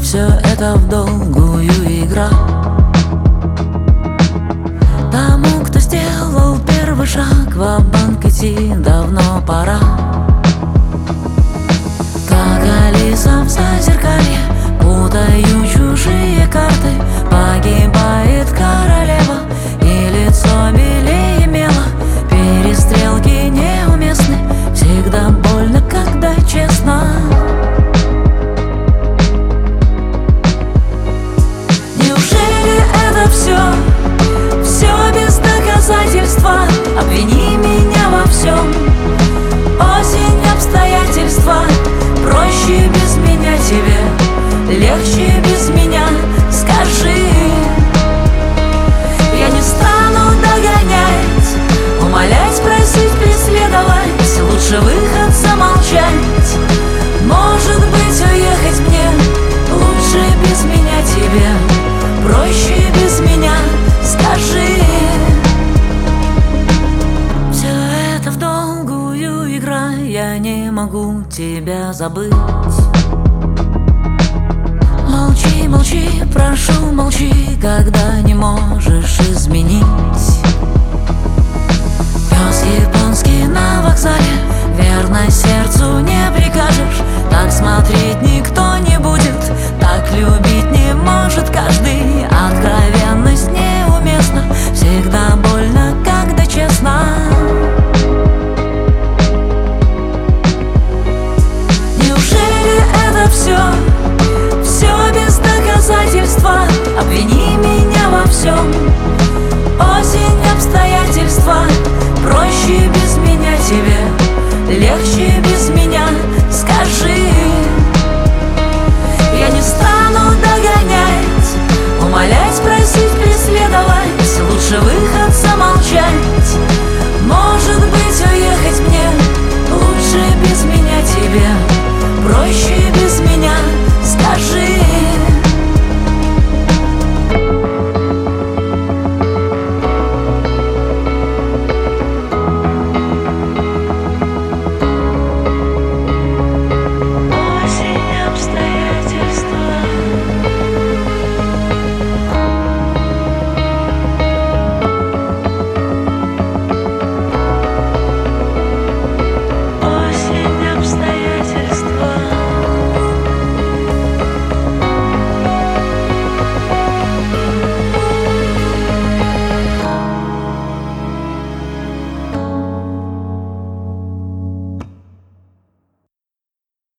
все это в долгую игра. Тому, кто сделал первый шаг, ва-банк идти давно пора. Как Алиса в зазеркалье, путаю чужие карты. Погибает королева, и лицо белее мела. Перестрелки неуместны, всегда больно, когда честно. Неужели это все без доказательства? Обвини меня во всем, осень, обстоятельства. Проще без меня тебе, легче без меня, скажи. Я не стану догонять, умолять, просить, преследовать. Лучше выход замолчать, может быть, уехать мне. Лучше без меня тебе, проще без меня, скажи. Все это в долгую игра, я не могу тебя забыть. Молчи, молчи, прошу, молчи, когда не можешь изменить.